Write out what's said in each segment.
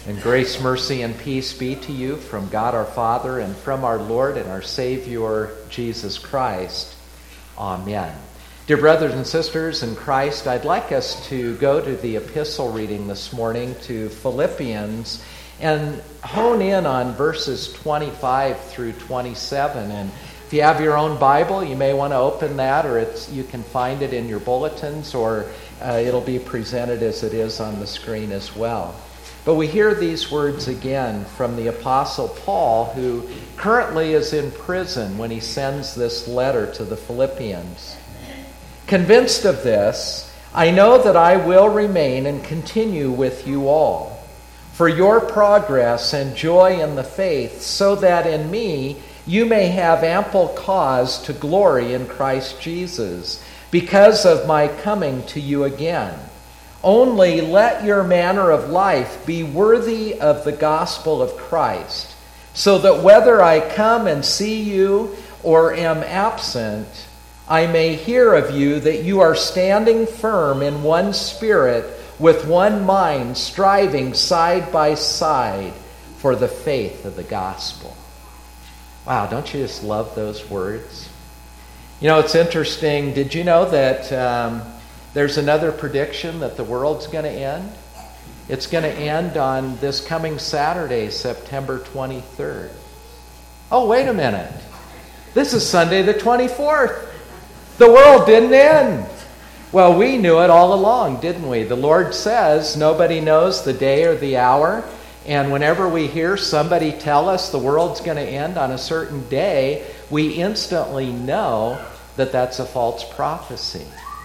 And grace, mercy, and peace be to you from God our Father and from our Lord and our Savior, Jesus Christ. Amen. Dear brothers and sisters in Christ, I'd like us to go to the epistle reading this morning to Philippians and hone in on verses 25 through 27. And if you have your own Bible, you may want to open that, or you can find it in your bulletins, or it'll be presented as it is on the screen as well. But we hear these words again from the Apostle Paul, who currently is in prison when he sends this letter to the Philippians. Convinced of this, I know that I will remain and continue with you all for your progress and joy in the faith, so that in me you may have ample cause to glory in Christ Jesus, because of my coming to you again. Only let your manner of life be worthy of the gospel of Christ, so that whether I come and see you or am absent, I may hear of you that you are standing firm in one spirit, with one mind, striving side by side for the faith of the gospel. Wow, don't you just love those words? You know, it's interesting. Did you know that there's another prediction that the world's going to end? It's going to end on this coming Saturday, September 23rd. Oh, wait a minute. This is Sunday the 24th. The world didn't end. Well, we knew it all along, didn't we? The Lord says nobody knows the day or the hour. And whenever we hear somebody tell us the world's going to end on a certain day, we instantly know that that's a false prophecy.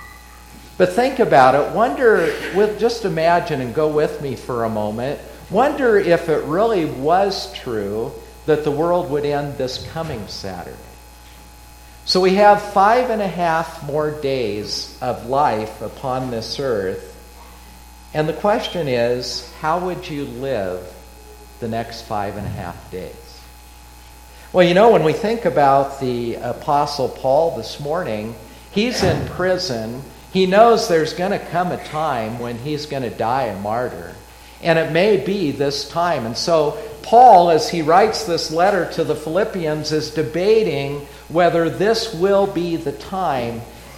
But think about it. Just imagine and go with me for a moment. Wonder if it really was true that the world would end this coming Saturday. So we have 5.5 more days of life upon this earth. And the question is, how would you live the next 5.5 days? Well, you know, when we think about the Apostle Paul this morning, he's in prison. He knows there's going to come a time when he's going to die a martyr. And it may be this time. And so Paul, as he writes this letter to the Philippians, is debating whether this will be the time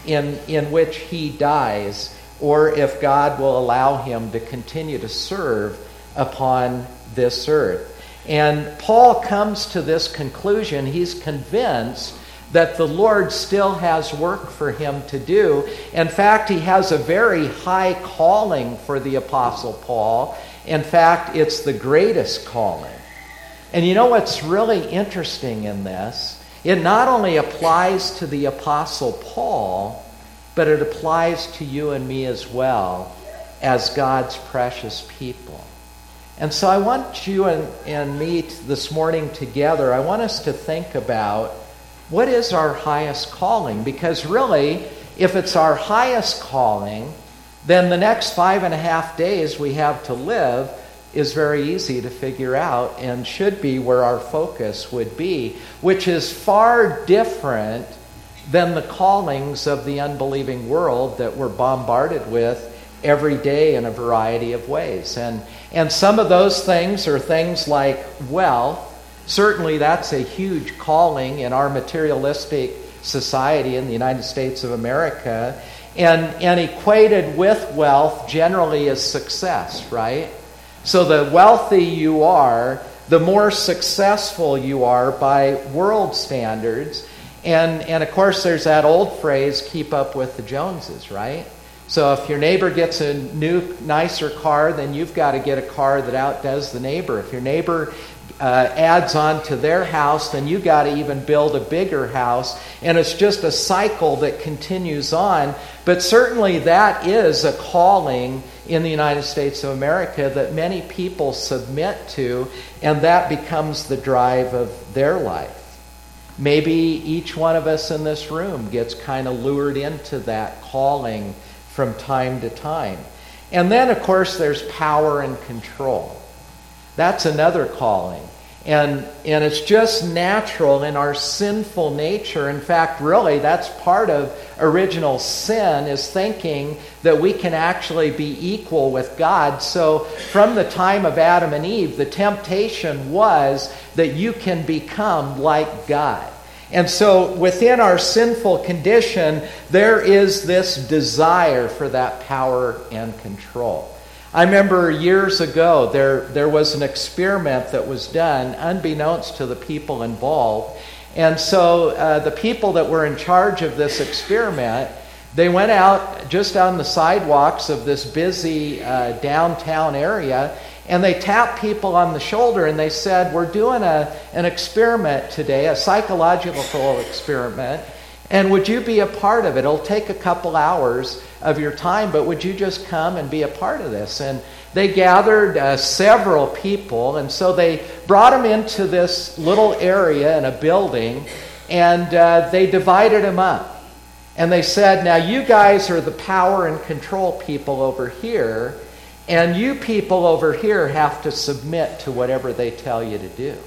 in which he dies, or if God will allow him to continue to serve upon this earth. And Paul comes to this conclusion. He's convinced that the Lord still has work for him to do. In fact, he has a very high calling for the Apostle Paul. In fact, it's the greatest calling. And you know what's really interesting in this? It not only applies to the Apostle Paul, but it applies to you and me as well as God's precious people. And so I want you and me this morning together, I want us to think about what is our highest calling? Because really, if it's our highest calling, then the next 5.5 days we have to live is very easy to figure out and should be where our focus would be, which is far different than the callings of the unbelieving world that we're bombarded with every day in a variety of ways. And some of those things are things like wealth. Certainly that's a huge calling in our materialistic society in the United States of America. And equated with wealth generally is success, right? So the wealthy you are, the more successful you are by world standards. And of course there's that old phrase, keep up with the Joneses, right? So if your neighbor gets a new, nicer car, then you've got to get a car that outdoes the neighbor. If your neighbor adds on to their house, then you got to even build a bigger house. And it's just a cycle that continues on. But certainly that is a calling in the United States of America that many people submit to, and that becomes the drive of their life. Maybe each one of us in this room gets kind of lured into that calling from time to time. And then, of course, there's power and control. That's another calling. And it's just natural in our sinful nature. In fact, really, that's part of original sin, is thinking that we can actually be equal with God. So from the time of Adam and Eve, the temptation was that you can become like God. And so within our sinful condition, there is this desire for that power and control. I remember years ago, there was an experiment that was done unbeknownst to the people involved. And so the people that were in charge of this experiment, they went out just on the sidewalks of this busy downtown area, and they tapped people on the shoulder and they said, we're doing an experiment today, a psychological experiment, and would you be a part of it? It'll take a couple hours of your time, but would you just come and be a part of this? And they gathered several people, and so they brought them into this little area in a building, and they divided them up. And they said, now you guys are the power and control people over here, and you people over here have to submit to whatever they tell you to do.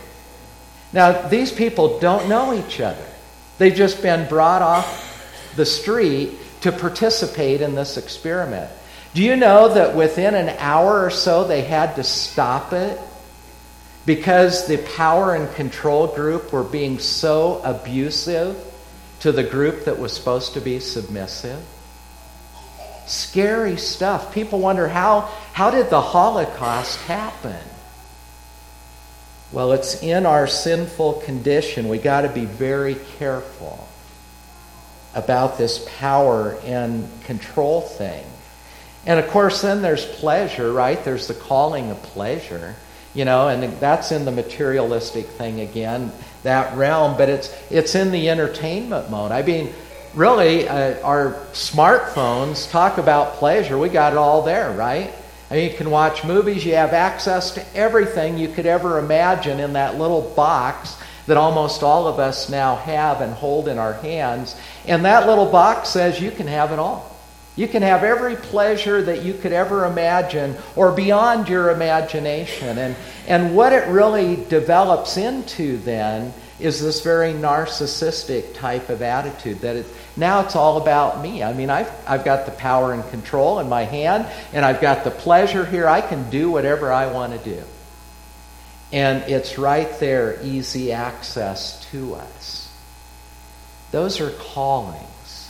Now, these people don't know each other. They've just been brought off the street to participate in this experiment. Do you know that within an hour or so they had to stop it because the power and control group were being so abusive to the group that was supposed to be submissive? Scary stuff. People wonder, how did the Holocaust happen? Well, it's in our sinful condition. We got to be very careful about this power and control thing. And of course, then there's pleasure, right? There's the calling of pleasure, and that's in the materialistic thing again, that realm. But it's in the entertainment mode. I mean, really, our smartphones talk about pleasure. We got it all there, right? I mean, you can watch movies. You have access to everything you could ever imagine in that little box that almost all of us now have and hold in our hands. And that little box says you can have it all. You can have every pleasure that you could ever imagine or beyond your imagination. And what it really develops into then is this very narcissistic type of attitude that now it's all about me. I mean, I've got the power and control in my hand, and I've got the pleasure here. I can do whatever I want to do. And it's right there, easy access to us. Those are callings.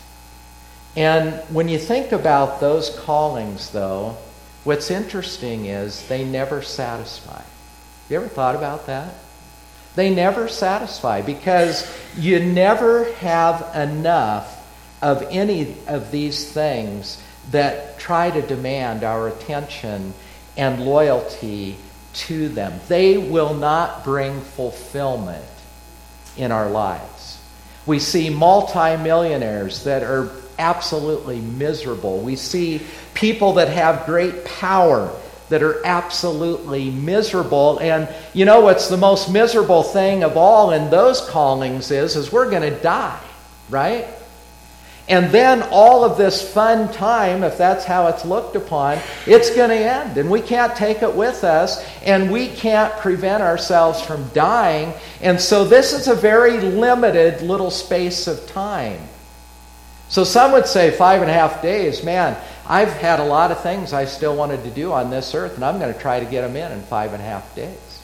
And when you think about those callings, though, what's interesting is they never satisfy. You ever thought about that? They never satisfy because you never have enough of any of these things that try to demand our attention and loyalty to them. They will not bring fulfillment in our lives. We see multimillionaires that are absolutely miserable. We see people that have great power that are absolutely miserable. And you know what's the most miserable thing of all in those callings is we're going to die, right? And then all of this fun time, if that's how it's looked upon, it's going to end. And we can't take it with us, and we can't prevent ourselves from dying. And so this is a very limited little space of time. So some would say 5.5 days, man, I've had a lot of things I still wanted to do on this earth, and I'm going to try to get them in 5.5 days.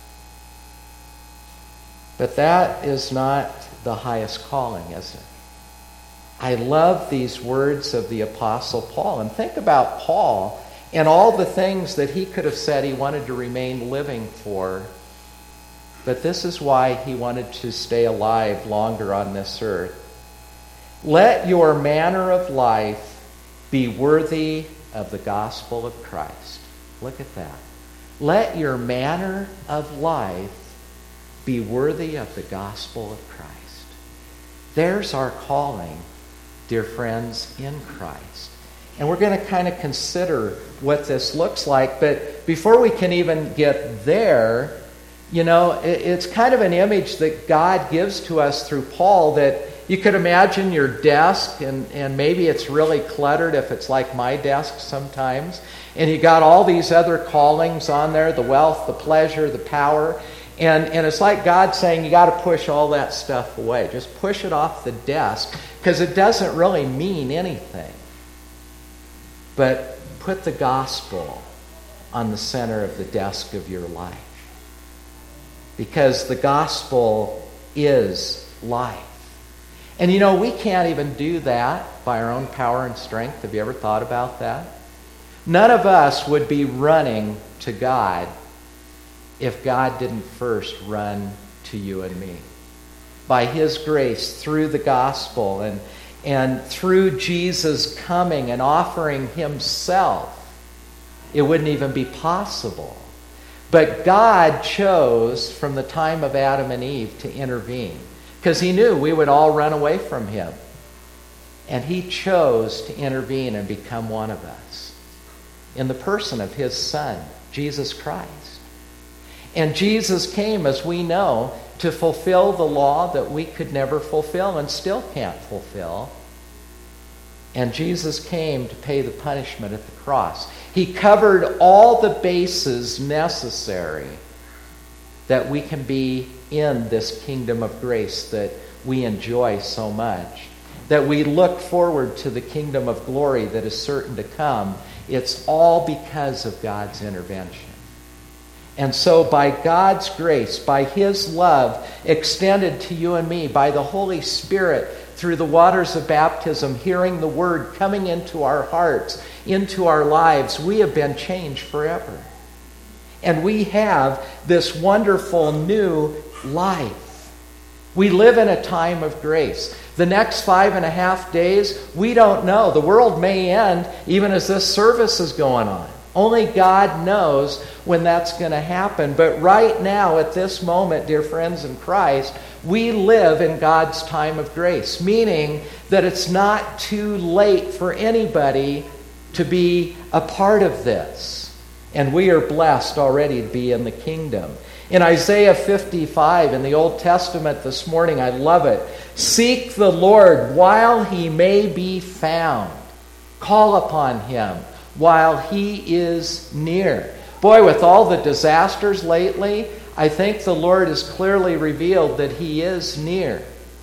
But that is not the highest calling, is it? I love these words of the Apostle Paul. And think about Paul and all the things that he could have said he wanted to remain living for. But this is why he wanted to stay alive longer on this earth. Let your manner of life be worthy of the gospel of Christ. Look at that. Let your manner of life be worthy of the gospel of Christ. There's our calling, dear friends, in Christ. And we're going to kind of consider what this looks like. But before we can even get there, it's kind of an image that God gives to us through Paul, that you could imagine your desk, and maybe it's really cluttered if it's like my desk sometimes. And you got all these other callings on there, the wealth, the pleasure, the power. And it's like God saying, you got to push all that stuff away. Just push it off the desk, because it doesn't really mean anything. But put the gospel on the center of the desk of your life. Because the gospel is life. And you know, we can't even do that by our own power and strength. Have you ever thought about that? None of us would be running to God if God didn't first run to you and me. By His grace, through the gospel, and through Jesus coming and offering Himself, it wouldn't even be possible. But God chose from the time of Adam and Eve to intervene, because He knew we would all run away from Him. And He chose to intervene and become one of us in the person of His Son, Jesus Christ. And Jesus came, as we know, to fulfill the law that we could never fulfill and still can't fulfill. And Jesus came to pay the punishment at the cross. He covered all the bases necessary that we can be in this kingdom of grace that we enjoy so much, that we look forward to the kingdom of glory that is certain to come. It's all because of God's intervention. And so by God's grace, by His love extended to you and me, by the Holy Spirit through the waters of baptism, hearing the word coming into our hearts, into our lives, we have been changed forever. And we have this wonderful new life. We live in a time of grace. The next 5.5 days, we don't know. The world may end even as this service is going on. Only God knows when that's going to happen. But right now, at this moment, dear friends in Christ, we live in God's time of grace, meaning that it's not too late for anybody to be a part of this. And we are blessed already to be in the kingdom. In Isaiah 55 in the Old Testament this morning, I love it. Seek the Lord while He may be found. Call upon Him while He is near. Boy, with all the disasters lately, I think the Lord has clearly revealed that He is near.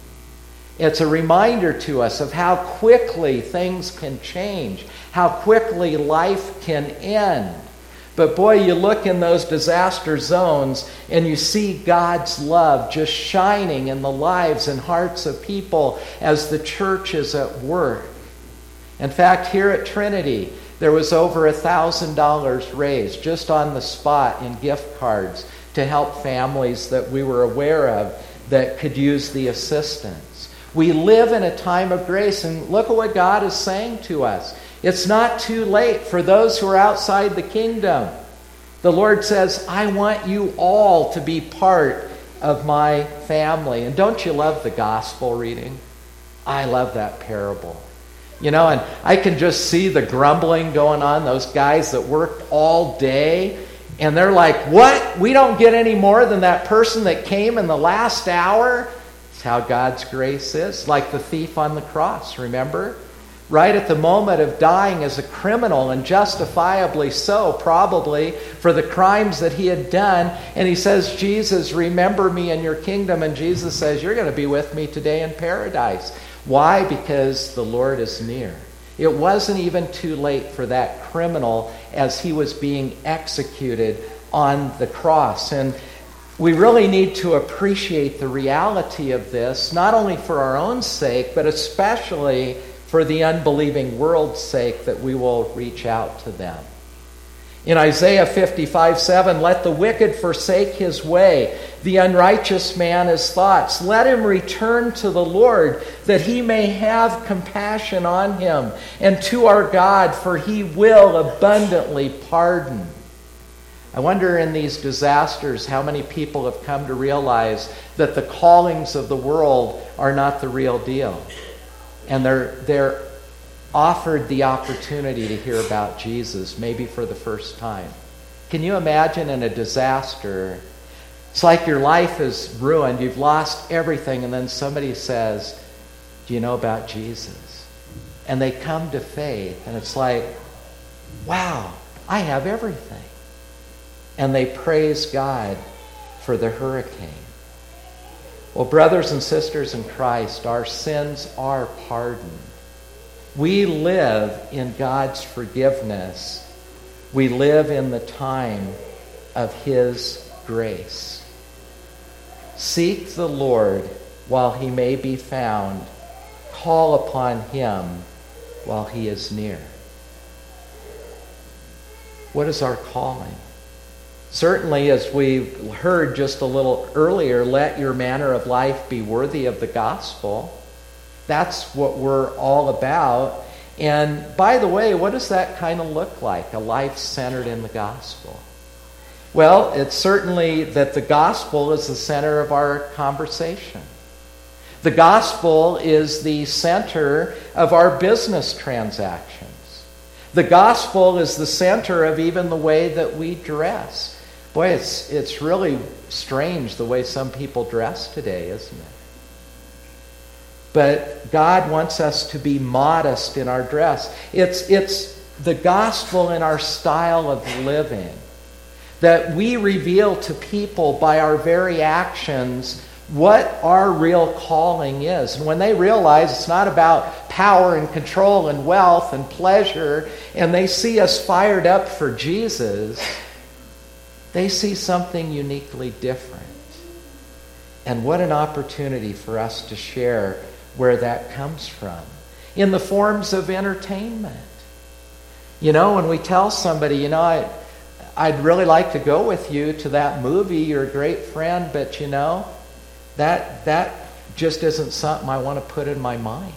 It's a reminder to us of how quickly things can change, how quickly life can end. But boy, you look in those disaster zones and you see God's love just shining in the lives and hearts of people as the church is at work. In fact, here at Trinity, there was over $1,000 raised just on the spot in gift cards to help families that we were aware of that could use the assistance. We live in a time of grace, and look at what God is saying to us. It's not too late for those who are outside the kingdom. The Lord says, I want you all to be part of my family. And don't you love the gospel reading? I love that parable. You know, and I can just see the grumbling going on, those guys that worked all day, and they're like, what? We don't get any more than that person that came in the last hour? That's how God's grace is. Like the thief on the cross, remember? Right at the moment of dying as a criminal, and justifiably so, probably, for the crimes that he had done. And he says, Jesus, remember me in your kingdom. And Jesus says, you're going to be with me today in paradise. Why? Because the Lord is near. It wasn't even too late for that criminal as he was being executed on the cross. And we really need to appreciate the reality of this, not only for our own sake, but especially for the unbelieving world's sake, that we will reach out to them. In Isaiah 55:7, let the wicked forsake his way, the unrighteous man his thoughts. Let him return to the Lord, that he may have compassion on him, and to our God, for he will abundantly pardon. I wonder in these disasters how many people have come to realize that the callings of the world are not the real deal. And they're offered the opportunity to hear about Jesus, maybe for the first time. Can you imagine in a disaster, it's like your life is ruined, you've lost everything, and then somebody says, do you know about Jesus? And they come to faith, and it's like, wow, I have everything. And they praise God for the hurricane. Well, brothers and sisters in Christ, our sins are pardoned. We live in God's forgiveness. We live in the time of His grace. Seek the Lord while He may be found. Call upon Him while He is near. What is our calling? Certainly, as we heard just a little earlier, let your manner of life be worthy of the gospel. That's what we're all about. And by the way, what does that kind of look like, a life centered in the gospel? Well, it's certainly that the gospel is the center of our conversation. The gospel is the center of our business transactions. The gospel is the center of even the way that we dress. Boy, it's really strange the way some people dress today, isn't it? But God wants us to be modest in our dress. It's the gospel in our style of living, that we reveal to people by our very actions what our real calling is. And when they realize it's not about power and control and wealth and pleasure, and they see us fired up for Jesus, they see something uniquely different. And what an opportunity for us to share where that comes from, in the forms of entertainment. You know, when we tell somebody, you know, I'd really like to go with you to that movie, you're a great friend, but you know, that just isn't something I want to put in my mind.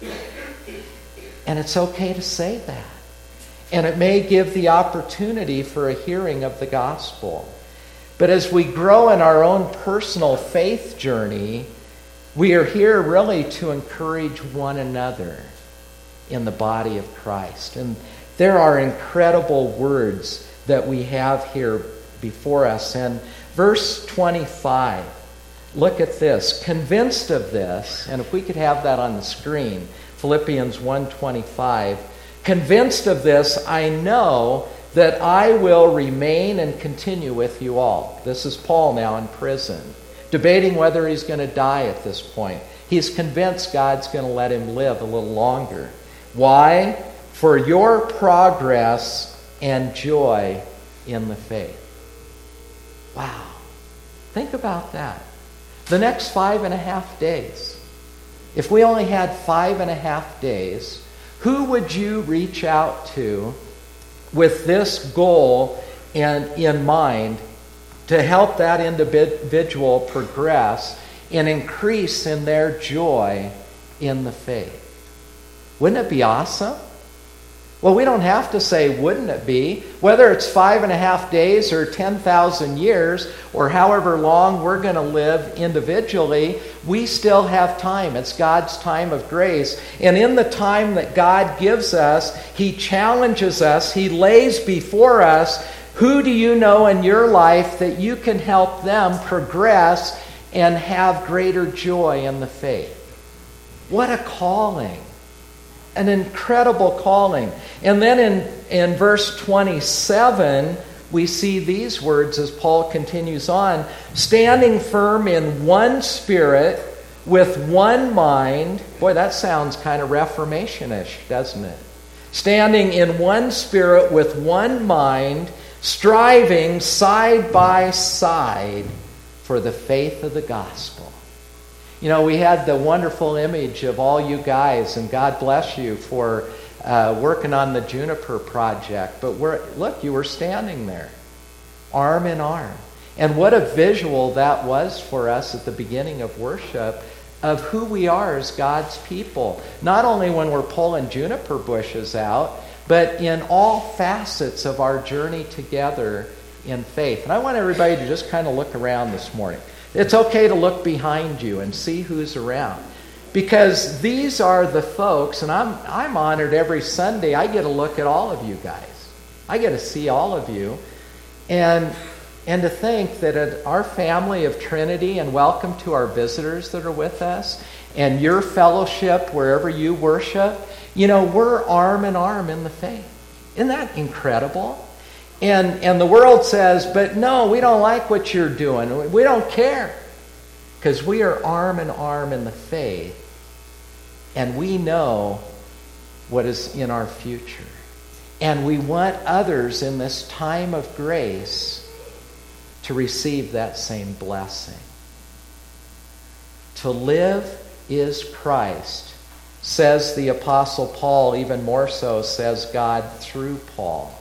And it's okay to say that. And it may give the opportunity for a hearing of the gospel. But as we grow in our own personal faith journey, we are here really to encourage one another in the body of Christ. And there are incredible words that we have here before us. And verse 25, look at this. Convinced of this, and if we could have that on the screen, Philippians 1:25, convinced of this, I know that I will remain and continue with you all. This is Paul now in prison, debating whether he's going to die at this point. He's convinced God's going to let him live a little longer. Why? For your progress and joy in the faith. Wow. Think about that. The next 5.5 days. If we only had 5.5 days, who would you reach out to with this goal in mind to help that individual progress and increase in their joy in the faith? Wouldn't it be awesome? Well, we don't have to say, wouldn't it be? Whether it's 5.5 days or 10,000 years or however long we're going to live individually, we still have time. It's God's time of grace. And in the time that God gives us, He challenges us. He lays before us, who do you know in your life that you can help them progress and have greater joy in the faith? What a calling. An incredible calling. And then in verse 27, we see these words as Paul continues on. Standing firm in one spirit, with one mind. Boy, that sounds kind of Reformation-ish, doesn't it? Standing in one spirit, with one mind, striving side by side for the faith of the gospel. You know, we had the wonderful image of all you guys, and God bless you for working on the Juniper project. But look, you were standing there, arm in arm. And what a visual that was for us at the beginning of worship of who we are as God's people. Not only when we're pulling juniper bushes out, but in all facets of our journey together in faith. And I want everybody to just kind of look around this morning. It's okay to look behind you and see who's around. Because these are the folks, and I'm honored every Sunday. I get a look at all of you guys. I get to see all of you. And to think that at our family of Trinity, and welcome to our visitors that are with us, and your fellowship wherever you worship, you know, we're arm in arm in the faith. Isn't that incredible? And the world says, but no, we don't like what you're doing. We don't care. Because we are arm in arm in the faith. And we know what is in our future. And we want others in this time of grace to receive that same blessing. To live is Christ, says the Apostle Paul, even more so says God through Paul.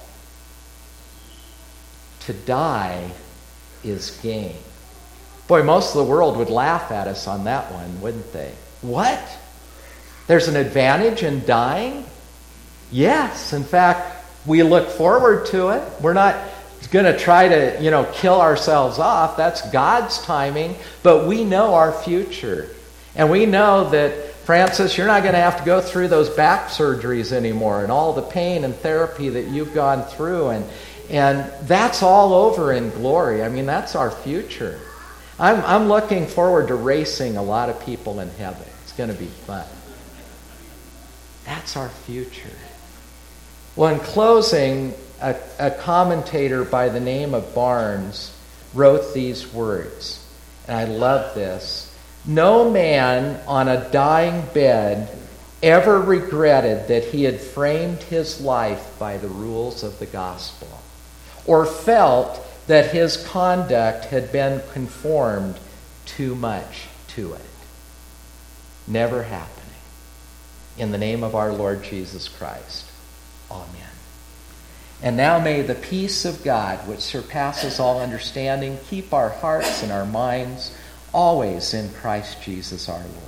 To die is gain. Boy, most of the world would laugh at us on that one, wouldn't they? What? There's an advantage in dying? Yes. In fact, we look forward to it. We're not going to try to, kill ourselves off. That's God's timing. But we know our future. And we know that, Francis, you're not going to have to go through those back surgeries anymore and all the pain and therapy that you've gone through. And that's all over in glory. I mean, that's our future. I'm looking forward to racing a lot of people in heaven. It's going to be fun. That's our future. Well, in closing, a commentator by the name of Barnes wrote these words, and I love this. No man on a dying bed ever regretted that he had framed his life by the rules of the gospel, or felt that his conduct had been conformed too much to it. Never happening. In the name of our Lord Jesus Christ. Amen. And now may the peace of God, which surpasses all understanding, keep our hearts and our minds always in Christ Jesus our Lord.